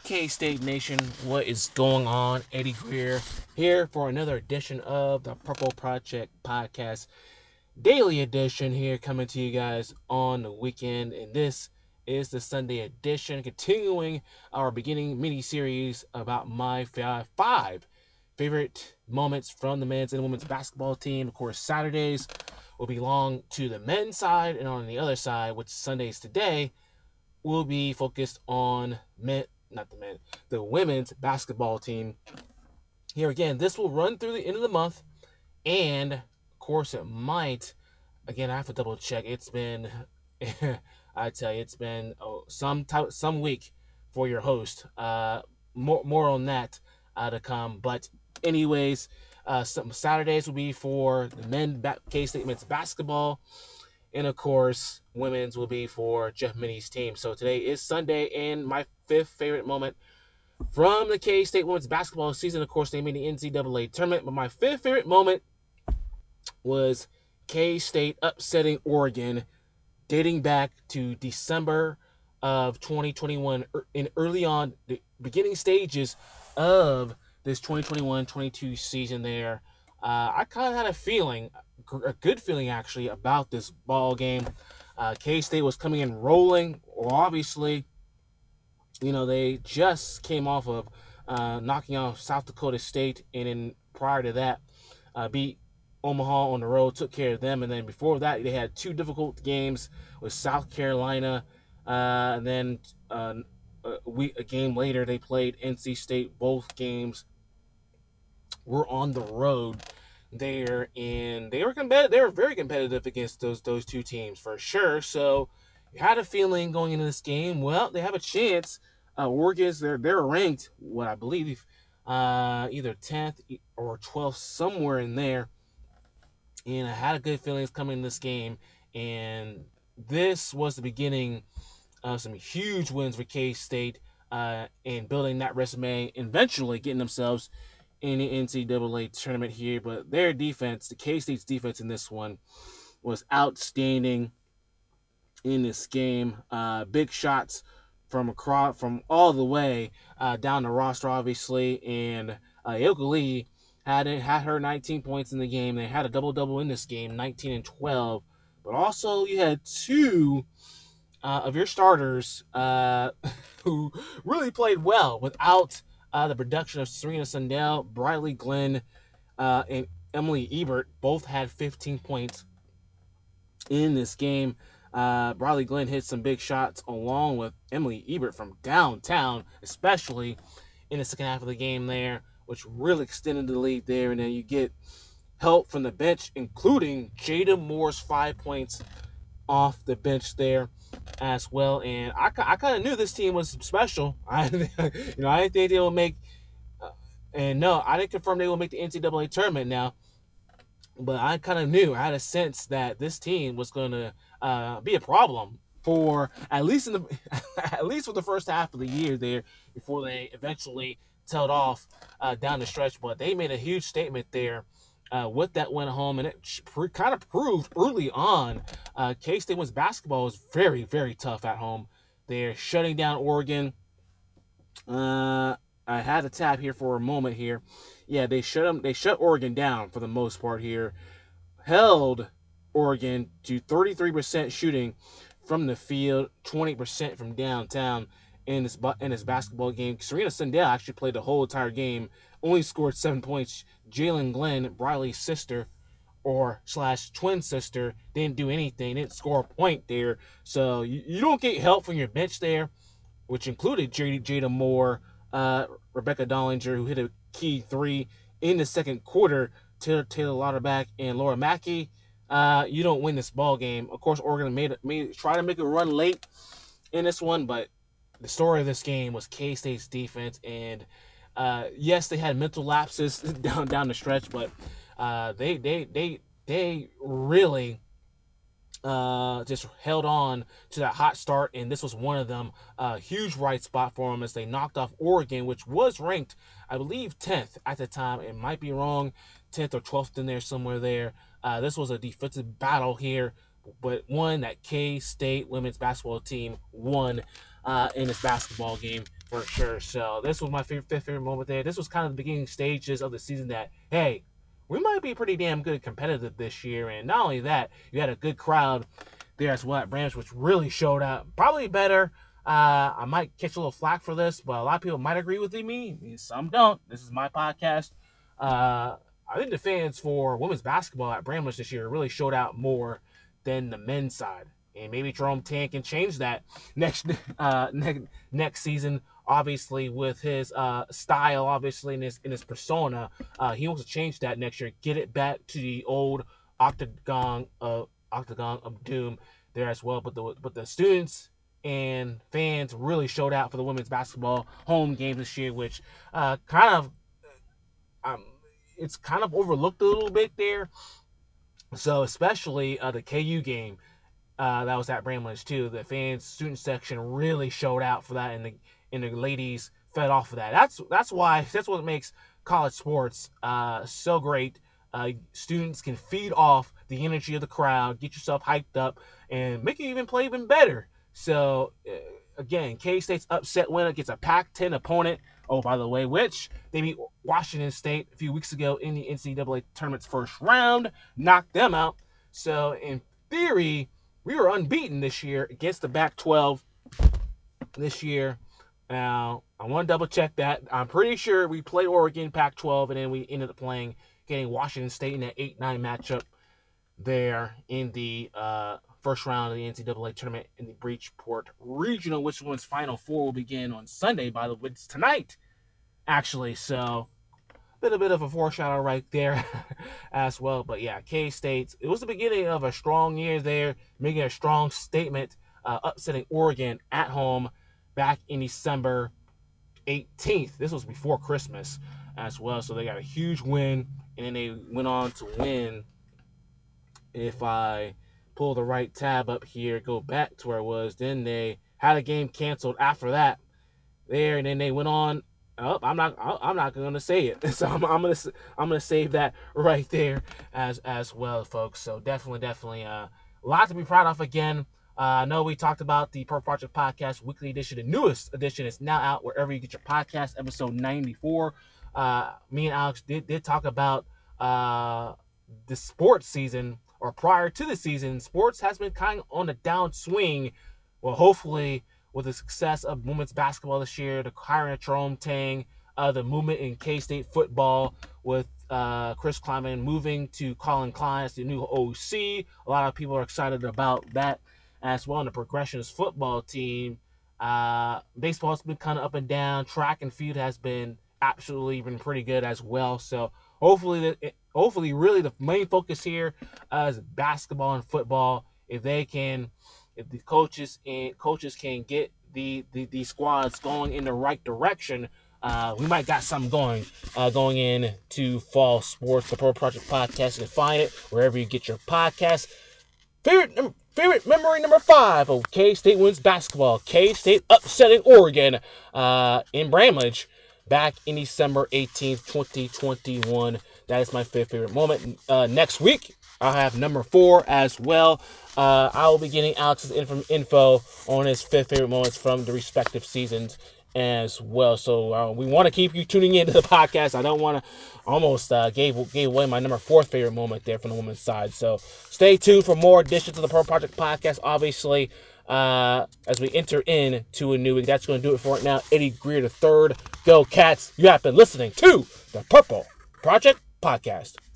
K-State Nation, what is going on? Eddie Greer here for another edition of the Purple Project Podcast, daily edition here coming to you guys on the weekend. And this is the Sunday edition, continuing our beginning mini-series about my five favorite moments from the men's and women's basketball team. Of course, Saturdays will belong to the men's side, and on the other side, which Sundays today, will be focused on the women's basketball team. Here again, this will run through the end of the month, and of course, it might. Again, I have to double check. It's been, I tell you, it's been some week for your host. More on that to come. But anyways, some Saturdays will be for the K-State men's basketball. And of course, women's will be for Jeff Minnie's team. So today is Sunday, and my fifth favorite moment from the K-State women's basketball season. Of course, they made the NCAA tournament, but my fifth favorite moment was K-State upsetting Oregon, dating back to December of 2021, in early on the beginning stages of this 2021-22 season. There, I kind of had a good feeling actually about this ball game. K-State was coming in rolling. Obviously, they just came off of knocking off South Dakota State, and then prior to that, beat Omaha on the road, took care of them. And then before that, they had two difficult games with South Carolina. And then a game later, they played NC State. Both games were on the road there, and they were competitive. They were very competitive against those two teams for sure. So you had a feeling going into this game, well, they have a chance. Oregon's they're ranked, what I believe, either 10th or 12th, somewhere in there. And I had a good feelings coming in this game, and this was the beginning of some huge wins for K-State, and building that resume, eventually getting themselves in the NCAA tournament here. But their defense, the K-State's defense in this one, was outstanding in this game. Big shots from all the way down the roster, obviously, and Ayoka Lee had her 19 points in the game. They had a double-double in this game, 19 and 12. But also, you had two of your starters who really played well without the production of Serena Sundell. Briley Glenn and Emily Ebert both had 15 points in this game. Briley Glenn hit some big shots along with Emily Ebert from downtown, especially in the second half of the game there, which really extended the lead there. And then you get help from the bench, including Jada Moore's 5 points off the bench there as well. And I kind of knew this team was special. I didn't think they would make, and no, I didn't confirm they would make the NCAA tournament now, but I kind of knew. I had a sense that this team was going to be a problem for at least at least for the first half of the year there, before they eventually tailed off down the stretch. But they made a huge statement there with that win at home, and it kind of proved early on K-State women's basketball is very, very tough at home. They're shutting down Oregon. I had to tap here for a moment here. Yeah, they shut Oregon down for the most part here. Held Oregon to 33% shooting from the field, 20% from downtown in this basketball game. Serena Sundell actually played the whole entire game, only scored 7 points. Jalen Glenn, Briley's sister, or slash twin sister, didn't do anything, didn't score a point there. So you don't get help from your bench there, which included Jada Moore, Rebecca Dollinger, who hit a key three in the second quarter, Taylor Lauterbach, and Laura Mackey. You don't win this ball game. Of course, Oregon made try to make a run late in this one, but the story of this game was K-State's defense. And yes, they had mental lapses down the stretch, but they really just held on to that hot start, and this was one of them. Huge right spot for them as they knocked off Oregon, which was ranked, I believe, 10th at the time. It might be wrong, 10th or 12th in there, somewhere there. This was a defensive battle here, but one that K-State women's basketball team won. in this basketball game for sure. So this was my fifth favorite moment there. This was kind of the beginning stages of the season that, hey, we might be pretty damn good competitive this year. And not only that, you had a good crowd there as well at Rams, which really showed out. Probably better. I might catch a little flack for this, but a lot of people might agree with me. Some don't. This is my podcast. I think the fans for women's basketball at Bramlage this year really showed out more than the men's side. And maybe Jerome Tang can change that next season. Obviously, with his style, obviously in his persona, he wants to change that next year. Get it back to the old octagon of doom there as well. But the students and fans really showed out for the women's basketball home games this year, which it's kind of overlooked a little bit there. So especially the KU game that was at Bramlage too. The fans student section really showed out for that, and the ladies fed off of that. That's what makes college sports so great. Students can feed off the energy of the crowd, get yourself hyped up, and make you even play even better. So again, K-State's upset win against a Pac-10 opponent. Oh, by the way, which they beat Washington State a few weeks ago in the NCAA tournament's first round, knocked them out. So in theory, we were unbeaten this year against the Pac-12 this year. Now, I want to double check that. I'm pretty sure we played Oregon Pac-12, and then we ended up getting Washington State in that 8-9 matchup there in the first round of the NCAA tournament in the Bridgeport Regional, which one's Final Four will begin on Sunday, by the way. It's tonight, actually. So, a bit of a foreshadow right there as well. But yeah, K-State, it was the beginning of a strong year there, making a strong statement, upsetting Oregon at home back in December 18th. This was before Christmas as well. So they got a huge win, and then they went on to win. If I pull the right tab up here, go back to where it was, then they had a game canceled after that there, and then they went on. Oh, I'm not going to say it, so I'm gonna save that right there as well, folks. So definitely a lot to be proud of. Again, I know we talked about the Purple Project Podcast Weekly Edition. The newest edition is now out wherever you get your podcast. Episode 94. Me and Alex did talk about the sports season, or prior to the season. Sports has been kind of on the downswing. Well, hopefully, with the success of women's basketball this year, the hiring of Jerome Tang, the movement in K-State football with Chris Kleiman moving to Colin Klein as the new OC. A lot of people are excited about that as well. And the Progressions football team. Baseball has been kind of up and down. Track and field has been pretty good as well. So hopefully, really the main focus here is basketball and football. If the coaches can get the squads going in the right direction, we might got something going into fall sports. The Pro Project Podcast, you can find it wherever you get your podcast. Favorite memory number 5 of K-State wins basketball. K-State upsetting Oregon in Bramlage back in December 18th, 2021. That is my favorite moment. Next week, I'll have number 4 as well. I will be getting Alex's info on his 5th favorite moments from the respective seasons as well. So we want to keep you tuning into the podcast. I don't want to almost gave away my number 4 favorite moment there from the women's side. So stay tuned for more editions of the Pro Project Podcast. Obviously, as we enter into a new week, that's going to do it for it now. Eddie Greer III. Go Cats. You have been listening to the Purple Project Podcast.